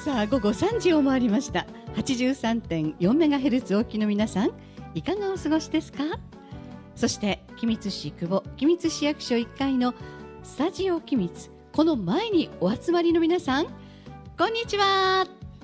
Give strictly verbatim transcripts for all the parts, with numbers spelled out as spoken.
さあ午後さんじを回りました。 はちじゅうさんてんよんメガヘルツ お聞きの皆さん、いかがお過ごしですか？そして君津市久保君津市役所いっかいのスタジオ君津、この前にお集まりの皆さん、こんにちは。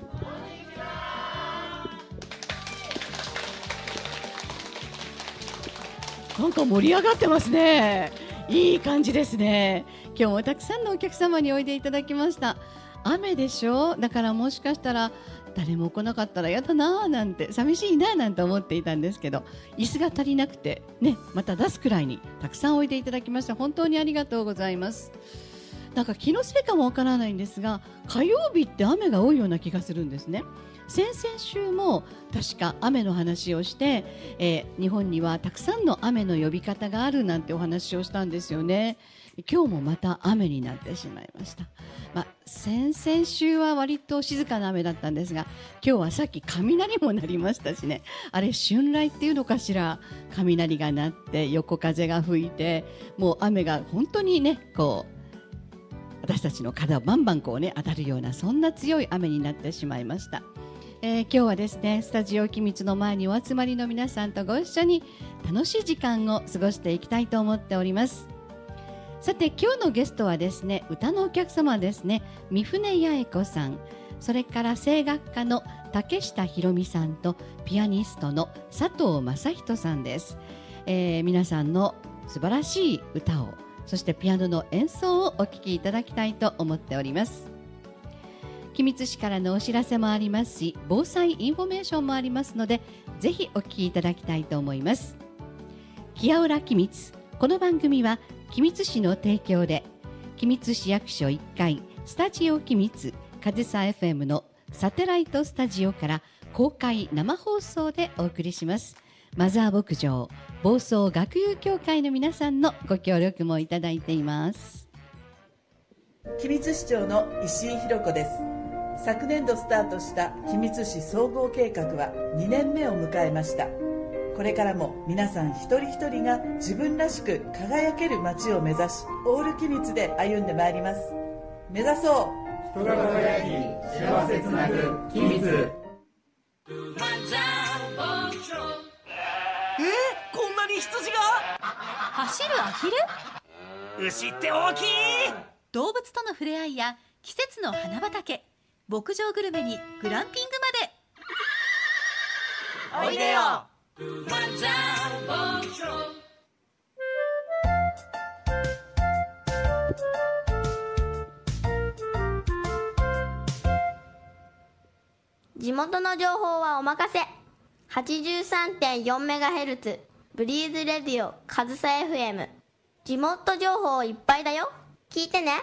なんか盛り上がってますね。いい感じですね。今日もたくさんのお客様においでいただきました。雨でしょ。だからもしかしたら誰も来なかったらやだななんて、寂しいななんて思っていたんですけど、椅子が足りなくてね、また出すくらいにたくさんおいでいただきました。本当にありがとうございます。なんか気のせいかもわからないんですが、火曜日って雨が多いような気がするんですね。先々週も確か雨の話をして、えー、日本にはたくさんの雨の呼び方があるなんてお話をしたんですよね。今日もまた雨になってしまいました。まあ、先々週は割と静かな雨だったんですが、今日はさっき雷も鳴りましたしね。あれ春雷っていうのかしら。雷が鳴って横風が吹いて、もう雨が本当にね、こう私たちの体をバンバンこうね当たるような、そんな強い雨になってしまいました。えー、今日はですね、スタジオ君津の前にお集まりの皆さんとご一緒に楽しい時間を過ごしていきたいと思っております。さて今日のゲストはですね、歌のお客様ですね。三船八重子さん、それから声楽家の竹下ひろみさんとピアニストの佐藤正人さんです。えー、皆さんの素晴らしい歌を、そしてピアノの演奏をお聴きいただきたいと思っております。君津市からのお知らせもありますし、防災インフォメーションもありますので、ぜひお聞きいただきたいと思います。キヤオラ君津、この番組は君津市の提供で、君津市役所いっかいスタジオ君津かずさ エフエム のサテライトスタジオから公開生放送でお送りします。マザー牧場房総学友協会の皆さんのご協力もいただいています。 君津市長の石井弘子です。昨年度スタートした君津市総合計画はにねんめを迎えました。これからも皆さん一人一人が自分らしく輝ける街を目指し、オール君津で歩んでまいります。目指そう人が輝き幸せつなぐ君津。えー、 こんなに羊が走るアヒル。 牛って大きい。 動物との触れ合いや季節の花畑、牧場グルメにグランピングまでおいでよ。 地元の情報はお任せ。 はちじゅうさんてんよんメガヘルツ ブリーズレディオかずさ エフエム。 地元情報いっぱいだよ、聞いてね。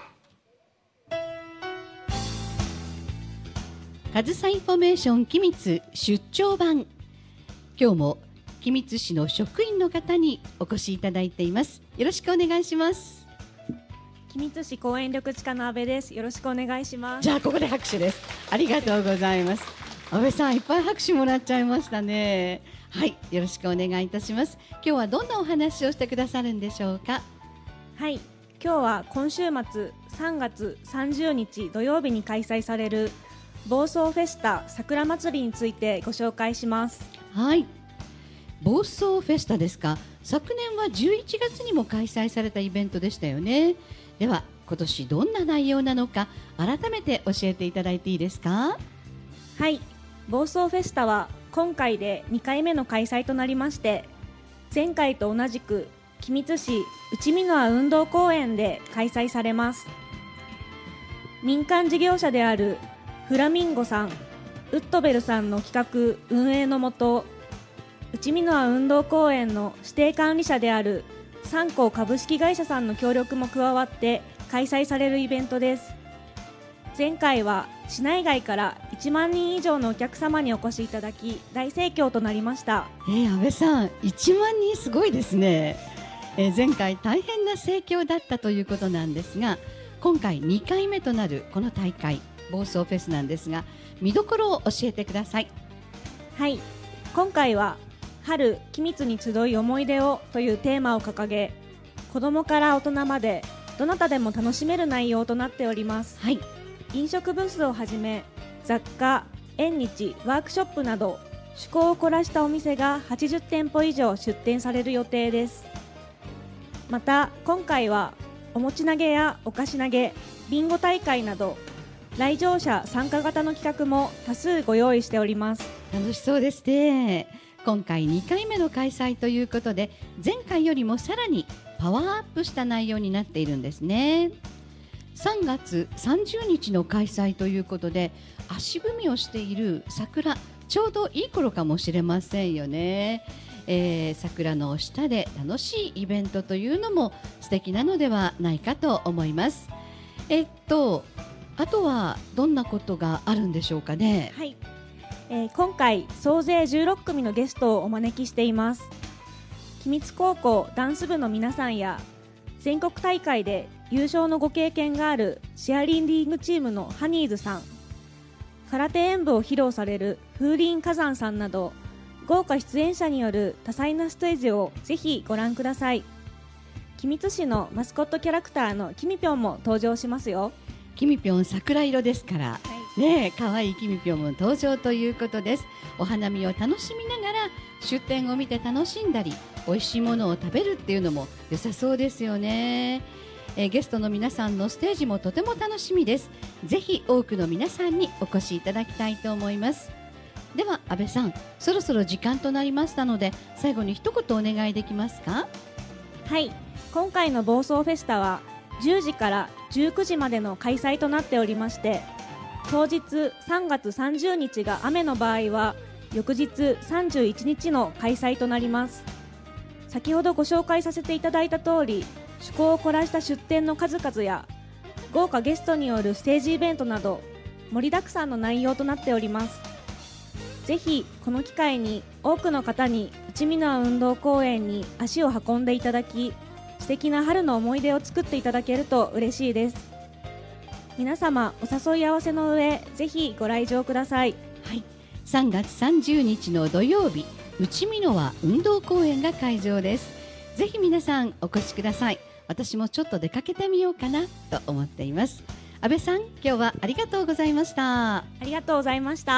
かずさインフォメーション君津出張版、今日も君津市の職員の方にお越しいただいています。よろしくお願いします。 君津市公園緑地課の阿部です。よろしくお願いします。 じゃあここで拍手です。ありがとうございます。阿部さんいっぱい拍手もらっちゃいましたね。はい、よろしくお願いいたします。今日はどんなお話をしてくださるんでしょうか？ はい、今日は今週末さんがつさんじゅうにち土曜日に開催される房総フェスタ桜祭りについてご紹介します。 はい、房総フェスタですか。昨年はじゅういちがつにも開催されたイベントでしたよね。では今年どんな内容なのか改めて教えていただいていいですか？ はい、房総フェスタは今回でにかいめの開催となりまして、前回と同じく君津市内見ノア運動公園で開催されます。民間事業者であるフラミンゴさん、ウッドベルさんの企画運営のもと、内見ノア運動公園の指定管理者である三幸株式会社さんの協力も加わって開催されるイベントです。前回は市内外からいちまんにん以上のお客様にお越しいただき大盛況となりました。 えー、安倍さんいちまんにんすごいですね。えー、前回大変な盛況だったということなんですが、今回にかいめとなるこの大会房総フェスなんですが、見どころを教えてください。 はい、今回は春君津に集い思い出をというテーマを掲げ、子どもから大人までどなたでも楽しめる内容となっております。 はい、 飲食ブースをはじめ雑貨、縁日、ワークショップなど趣向を凝らしたお店がはちじゅってんぽ以上出店される予定です。また今回はお餅投げやお菓子投げ、ビンゴ大会など来場者参加型の企画も多数ご用意しております。 楽しそうですね。今回にかいめの開催ということで、前回よりもさらにパワーアップした内容になっているんですね。さんがつさんじゅうにちの開催ということで、足踏みをしている桜、ちょうどいい頃かもしれませんよね。えー、桜の下で楽しいイベントというのも素敵なのではないかと思います。えっとあとはどんなことがあるんでしょうかね。 はい、えー、今回総勢じゅうろっくみのゲストをお招きしています。君津高校ダンス部の皆さんや全国大会で優勝のご経験があるシェアリンディングチームのハニーズさん、空手演舞を披露される風林火山さんなど豪華出演者による多彩なステージをぜひご覧ください。君津市のマスコットキャラクターのきみぴょんも登場しますよ。 きみぴょん桜色ですから、はい、ねえ可愛いきみぴょんも登場ということです。お花見を楽しみながら出店を見て楽しんだり美味しいものを食べるっていうのも良さそうですよね。えー、ゲストの皆さんのステージもとても楽しみです。ぜひ多くの皆さんにお越しいただきたいと思います。では安倍さん、そろそろ時間となりましたので最後に一言お願いできますか。 はい、今回の房総フェスタはじゅうじからじゅうくじまでの開催となっておりまして、当日さんがつさんじゅうにちが雨の場合は翌日さんじゅういちにちの開催となります。先ほどご紹介させていただいた通り、趣向を凝らした出店の数々や豪華ゲストによるステージイベントなど盛りだくさんの内容となっております。ぜひこの機会に多くの方に内見の運動公園に足を運んでいただき、素敵な春の思い出を作っていただけると嬉しいです。皆様お誘い合わせの上、ぜひご来場ください。 はい、さんがつさんじゅうにちの土曜日、内見の輪運動公園が会場です。ぜひ皆さんお越しください。私もちょっと出かけてみようかなと思っています。安倍さん、今日はありがとうございました。 ありがとうございました。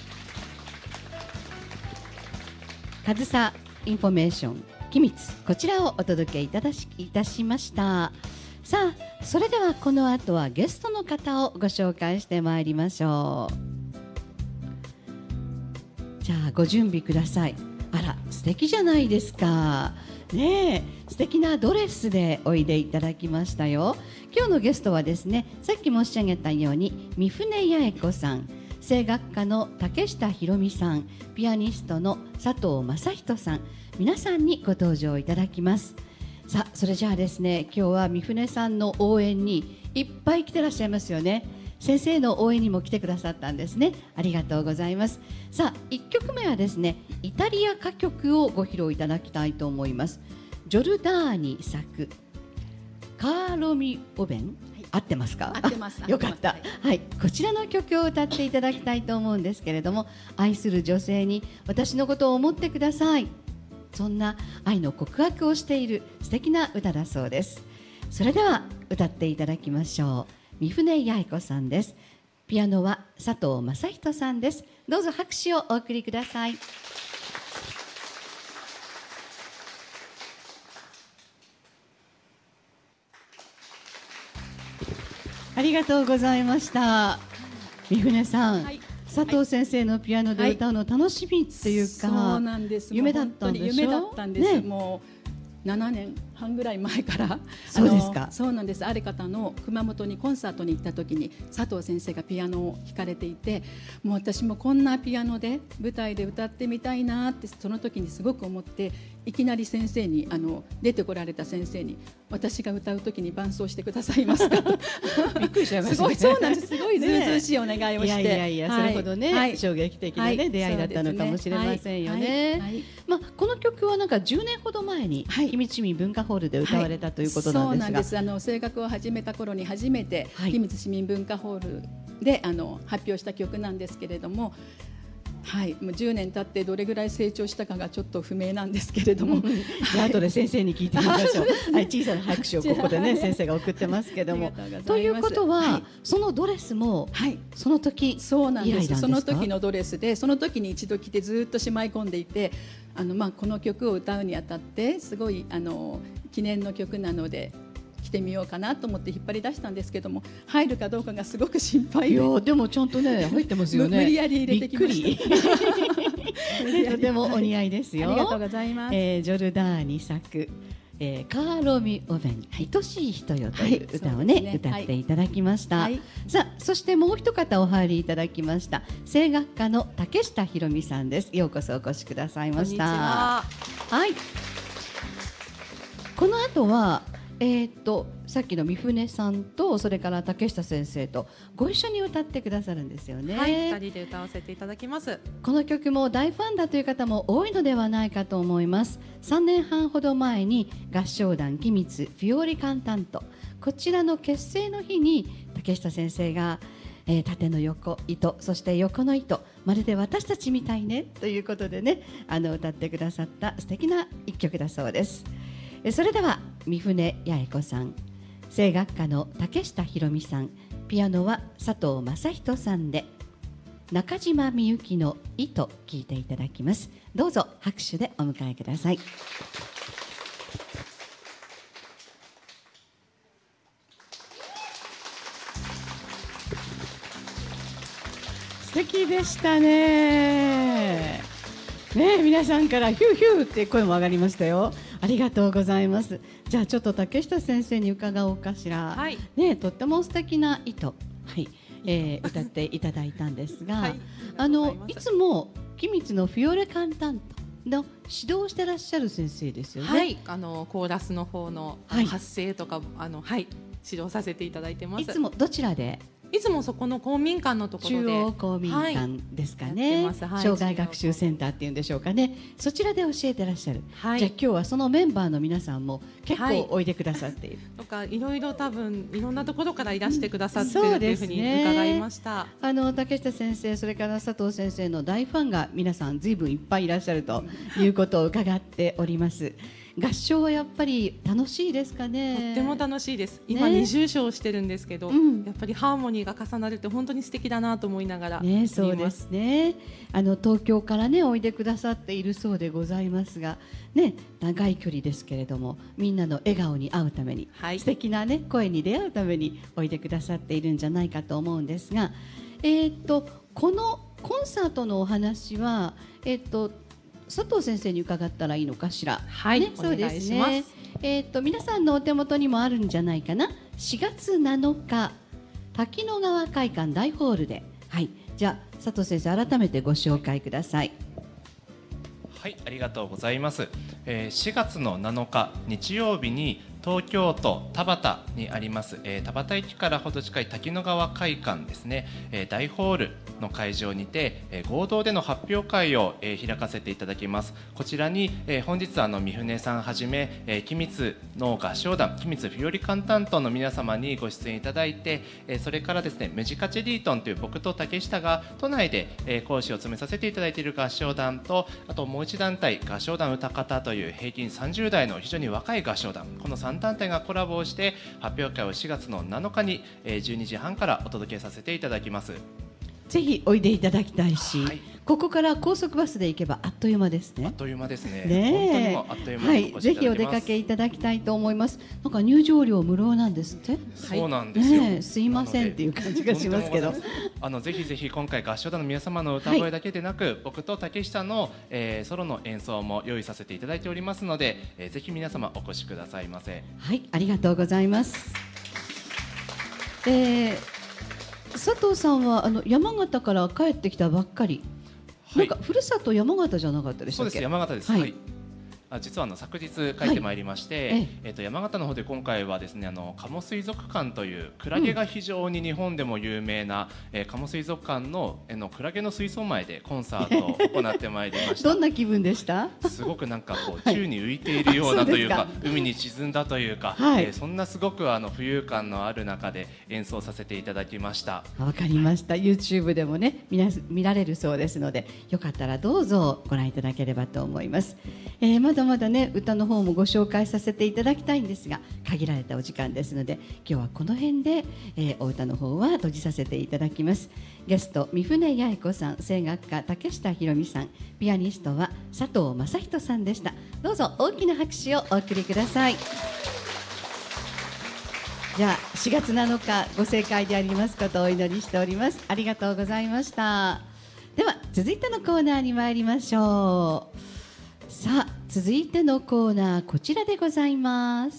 かずさインフォメーションきみつ、こちらをお届けいただし、いたしました。さあ、それではこの後はゲストの方をご紹介してまいりましょう。じゃあご準備ください。あら、素敵じゃないですかねえ、素敵なドレスでおいでいただきましたよ。今日のゲストはですね、さっき申し上げたように三船八重子さん、声楽家の竹下ひろみさん、ピアニストの佐藤正人さん、皆さんにご登場いただきます。さあ、それじゃあですね、今日は三船さんの応援にいっぱい来てらっしゃいますよね。先生の応援にも来てくださったんですね。ありがとうございます。さあ、いっきょくめはですね、イタリア歌曲をご披露いただきたいと思います。ジョルダーニ作カーロミオベン、はい、合ってますか？ 合ってます。 よかった、はい、はい、こちらの曲を歌っていただきたいと思うんですけれども、愛する女性に私のことを思ってください、そんな愛の告白をしている素敵な歌だそうです。それでは歌っていただきましょう。三船八重子さんです。ピアノは佐藤正人さんです。どうぞ拍手をお送りください。ありがとうございました。三船さん、はい、佐藤先生のピアノで歌うの楽しみっていうか、 はい、そうなんです。 夢だったんでしょ？ 夢だったんです、ね、もうななねんはんぐらい前からそうですか。 そうなんです。ある方の熊本にコンサートに行った時に佐藤先生がピアノを弾かれていて、もう私もこんなピアノで舞台で歌ってみたいなってその時にすごく思って、いきなり先生にあの出てこられた先生に、私が歌う時に伴奏してくださいますかとびっくりしちゃいましたね。 すごい、そうなんです。すごいずうずうしいお願いをして、 いやいやいや、 はい、 それほどね、はい、衝撃的な、ね、はい、出会いだったのかもしれませんよね。はいはい、まあ、この曲はなんかじゅうねんほど前に君津市民文化ホールで歌われた、はい、ということなんですが、 そうなんです。あの声楽を始めた頃に初めて君津市民文化ホールであの発表した曲なんですけれども、 はい、もうじゅうねん経ってどれぐらい成長したかがちょっと不明なんですけれども、 じゃあ後で先生に聞いてみましょう。はい、小さな拍手をここでね先生が送ってますけども。ということは、はい、そのドレスも、はい、その時そうなんです。その時のドレスで、その時に一度着てずっとしまい込んでいて、あのまあこの曲を歌うにあたってすごいあの記念の曲なので。着てみようかなと思って引っ張り出したんですけども、入るかどうかがすごく心配で。 いやでもちゃんとね入ってますよね。 無理やり入れてきました。 とてもお似合いですよ。 ありがとうございます。 えー、ジョルダーニ作、えー、カーロミオベン、愛しい人よという歌をね、はい、ね歌っていただきました、はい、さあそしてもう一方お入りいただきました、声楽家の竹下ひろみさんです。ようこそお越しくださいました。はい、この後はえー、っとさっきの三船さんとそれから竹下先生とご一緒に歌ってくださるんですよね。 はい、ふたりで歌わせていただきます。 この曲も大ファンだという方も多いのではないかと思います。さんねんはんほど前に合唱団キミツフィオーリカンタント、こちらの結成の日に竹下先生が、えー、縦の横糸、そして横の糸、まるで私たちみたいねということでね、あの歌ってくださった素敵な一曲だそうです。それでは三船八重子さん、声楽家の竹下ひろみさん、ピアノは佐藤正人さんで中島みゆきの糸聴いていただきます。どうぞ拍手でお迎えください。素敵でしたね。ね、皆さんからヒューヒューって声も上がりましたよ。ありがとうございます。じゃあちょっと竹下先生に伺おうかしら、はい、ね、とっても素敵な糸、はい、えー、歌っていただいたんですが、はい、あのいつもキミツのフィオレカンタントの指導してらっしゃる先生ですよね。 はい、あのコーラスの方の、はい、発声とかあの、はい、指導させていただいてます。 いつもどちらで？ いつもそこの公民館のところで、 中央公民館ですかね、はい、障害学習センターっていうんでしょうかね、そちらで教えてらっしゃる、はい、じゃあ今日はそのメンバーの皆さんも結構おいでくださっている、 はい、とかいろいろ多分いろんなところからいらしてくださってる、うん、というふうに伺いました。 あの竹下先生、それから佐藤先生の大ファンが皆さんずいぶんいっぱいいらっしゃるということを伺っております。合唱はやっぱり楽しいですかね。 とっても楽しいです。今二重唱してるんですけど、ね、うん、やっぱりハーモニーが重なるって本当に素敵だなと思いながら、 ね、そうですね。あの東京からねおいでくださっているそうでございますが、ね、長い距離ですけれどもみんなの笑顔に会うために、はい、素敵な、ね、声に出会うためにおいでくださっているんじゃないかと思うんですが、えー、っとこのコンサートのお話は、えー、っと佐藤先生に伺ったらいいのかしら。 はい、ね、 そうですね。えー、っと皆さんのお手元にもあるんじゃないかな。しがつなのか滝野川会館大ホールで、はい、じゃあ佐藤先生改めてご紹介ください。 はい、ありがとうございます。えー、しがつのなのか日曜日に東京都田端にあります、えー、田端駅からほど近い滝野川会館ですね、えー、大ホールの会場にて、えー、合同での発表会を、えー、開かせていただきます。こちらに、えー、本日あの三船さんはじめ、えー、キミツの合唱団キミツフィオリカンタントの皆様にご出演いただいて、えー、それからですねムジカチェリートンという僕と竹下が都内で、えー、講師を務めさせていただいている合唱団と、あともう一団体合唱団歌方という平均さんじゅう代の非常に若い合唱団、このさん団体がコラボをして発表会をしがつのなのかにじゅうにじはんからお届けさせていただきます。 ぜひおいでいただきたいし、はい、ここから高速バスで行けばあっという間ですね。 あっという間ですね。 ね、 本当にもあっという間にお越しいただけます。はい、ぜひお出かけいただきたいと思います。なんか入場料無料なんですって。 そうなんですよ。 ね、すいませんっていう感じがしますけど。 あのぜひぜひ今回合唱団の皆様の歌声だけでなく、はい、僕と竹下の、えー、ソロの演奏も用意させていただいておりますので、えー、ぜひ皆様お越しくださいませ。 はい、ありがとうございます。えー佐藤さんはあの山形から帰ってきたばっかり、はい、なんかふるさと山形じゃなかったでしたっけ？ そうです、山形です。はい、はい、 あ実はあの昨日帰ってまいりまして、はい、ええー、と山形の方で今回はですねあの鴨水族館というクラゲが非常に日本でも有名な、うんえー、鴨水族館 の, えのクラゲの水槽前でコンサートを行ってまいりました。 どんな気分でした？ すごくなんかこう宙に浮いているようなというか、はい、海に沈んだというか、はい、えー、そんなすごくあの浮遊感のある中で演奏させていただきました。 わかりました。 YouTube でもね 見, な見られるそうですので、よかったらどうぞご覧いただければと思います。えー、まだまだね歌の方もご紹介させていただきたいんですが、限られたお時間ですので今日はこの辺で、えー、お歌の方は閉じさせていただきます。ゲスト三船八重子さん、声楽家竹下ひろみさん、ピアニストは佐藤正人さんでした。どうぞ大きな拍手をお送りください。じゃあしがつなのかご盛開でありますことをお祈りしております。ありがとうございました。では続いてのコーナーに参りましょう。さあ続いてのコーナーこちらでございます。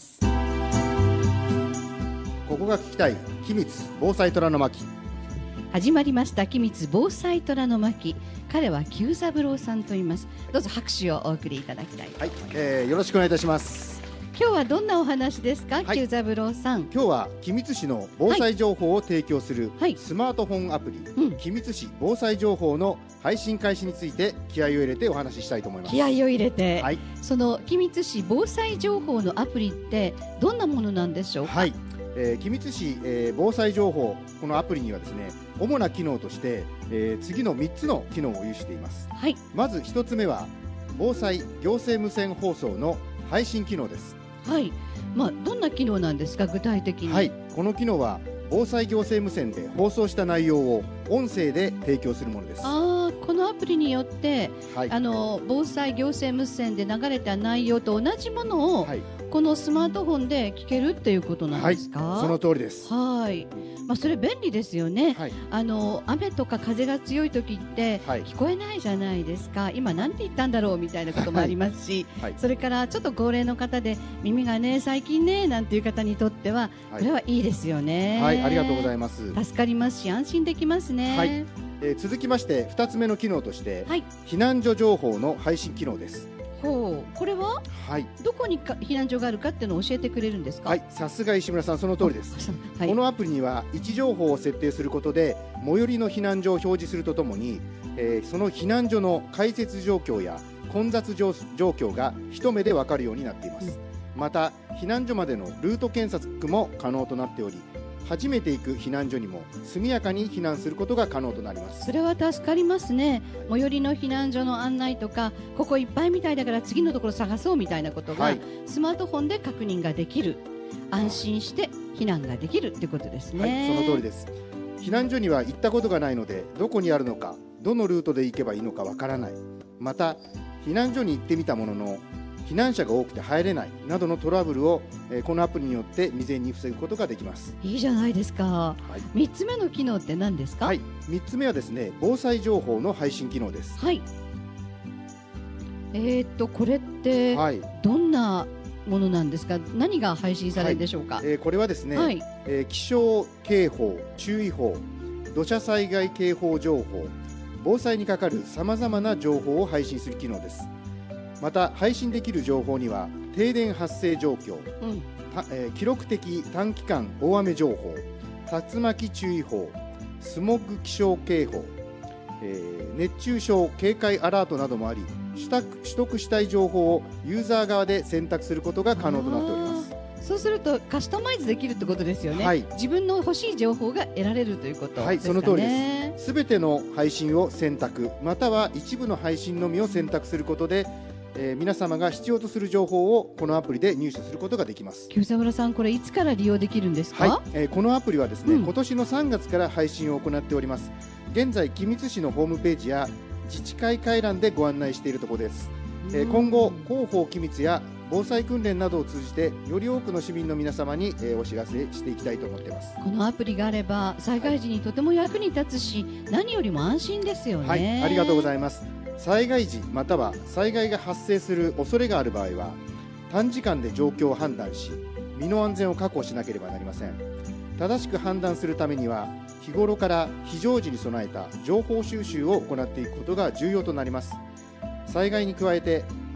ここが聞きたい君津防災虎の巻。 始まりました君津防災虎の巻。彼は久三郎さんと言います。どうぞ拍手をお送りいただきたい。 はい、えー、よろしくお願いいたします。 今日はどんなお話ですか、久三郎さん。 今日は君津市の防災情報を提供するスマートフォンアプリ、はい、君津市防災情報の配信開始について気合を入れてお話ししたいと思います。 気合を入れて、はい、その君津市防災情報のアプリってどんなものなんでしょうか。 はい、えー、君津市、えー、防災情報、このアプリにはですね主な機能として、えー、次のみっつの機能を有しています。はい、まずひとつめは防災行政無線放送の配信機能です。 はい、まあ、どんな機能なんですか具体的に。 はい、この機能は防災行政無線で放送した内容を音声で提供するものです。 あこのアプリによって、はい、あの防災行政無線で流れた内容と同じものを、はい、このスマートフォンで聞けるっていうことなんですか。 はい、その通りです。 はい、まあ、それ便利ですよね。はい、あの雨とか風が強い時って聞こえないじゃないですか。はい、今なんて言ったんだろうみたいなこともありますし、はいはい、それからちょっと高齢の方で耳がね最近ねなんていう方にとってはこれはいいですよね。 はい、はい、ありがとうございます。 助かりますし安心できますね。はい、 えー、続きましてふたつめの機能として、はい、避難所情報の配信機能です。 ほう、これは、はい、どこにか避難所があるかっていうのを教えてくれるんですか。 はい、さすが石村さん、その通りです。はい、このアプリには位置情報を設定することで最寄りの避難所を表示するとともに、えー、その避難所の開設状況や混雑状況が一目で分かるようになっています。うん、また避難所までのルート検索も可能となっており、初めて行く避難所にも速やかに避難することが可能となります。 それは助かりますね。最寄りの避難所の案内とか、ここいっぱいみたいだから次のところ探そうみたいなことが、はい、スマートフォンで確認ができる、安心して避難ができるってことですね。 はい、その通りです。避難所には行ったことがないので、どこにあるのか、どのルートで行けばいいのかわからない、また避難所に行ってみたものの避難者が多くて入れないなどのトラブルを、えー、このアプリによって未然に防ぐことができます。 いいじゃないですか。はい、みっつめの機能って何ですか。 はい、みっつめはですね防災情報の配信機能です。 はい、えー、っとこれってどんなものなんですか。何が配信されるんでしょうか。 はい、えー、これはですね、はい、えー、気象警報、注意報、土砂災害警報情報、防災に関わるさまざまな情報を配信する機能です。また配信できる情報には停電発生状況、うん、えー、記録的短期間大雨情報、竜巻注意報、スモッグ気象警報、えー、熱中症警戒アラートなどもあり、取得、取得したい情報をユーザー側で選択することが可能となっております。 そうするとカスタマイズできるってことですよね。はい、自分の欲しい情報が得られるということですかね。はい、 その通りです。すべての配信を選択、または一部の配信のみを選択することで、えー、皆様が必要とする情報をこのアプリで入手することができます。 久三村さん、これいつから利用できるんですか。 はい、えー、このアプリはですね、うん、今年のさんがつから配信を行っております。現在君津市のホームページや自治会回覧でご案内しているところです。えー、今後広報君津や防災訓練などを通じてより多くの市民の皆様に、えー、お知らせしていきたいと思っています。 このアプリがあれば災害時にとても役に立つし、何よりも安心ですよね。 はい、ありがとうございます。災害時または災害が発生する恐れがある場合は短時間で状況を判断し、身の安全を確保しなければなりません。正しく判断するためには日頃から非常時に備えた情報収集を行っていくことが重要となります。災害に加えて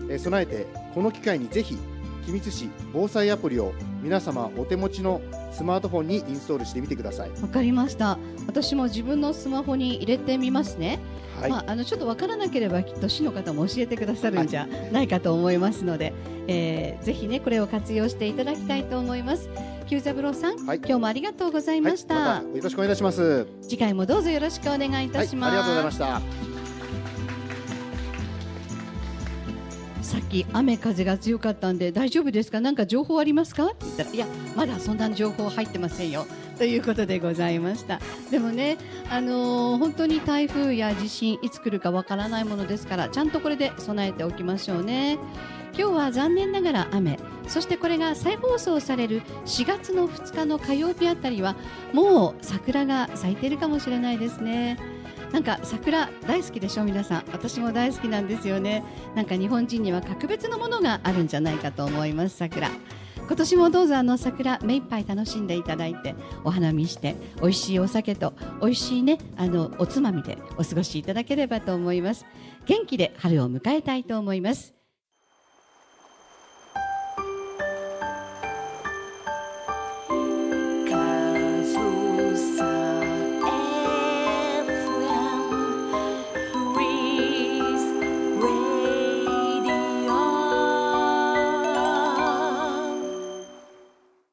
えー、備えてこの機会にぜひ君津市防災アプリを皆様お手持ちのスマートフォンにインストールしてみてください。 わかりました。私も自分のスマホに入れてみますね。 はい、 まあ、あのちょっとわからなければきっと市の方も教えてくださるんじゃないかと思いますので、はい、えー、ぜひねこれを活用していただきたいと思います。久三郎さん、はい、今日もありがとうございました。 はい、またよろしくお願いします。 次回もどうぞよろしくお願いいたします。 はい、ありがとうございました。 さっき雨風が強かったんで大丈夫ですか、なんか情報ありますかって言ったら、いやまだそんな情報入ってませんよということでございました。でもね、あのー、本当に台風や地震いつ来るかわからないものですから、ちゃんとこれで備えておきましょうね。今日は残念ながら雨、そしてこれが再放送されるしがつのふつかの火曜日あたりはもう桜が咲いているかもしれないですね。なんか桜大好きでしょ皆さん。私も大好きなんですよね。なんか日本人には格別のものがあるんじゃないかと思います。桜、今年もどうぞあの桜目いっぱい楽しんでいただいて、お花見して美味しいお酒と美味しいねあのおつまみでお過ごしいただければと思います。元気で春を迎えたいと思います。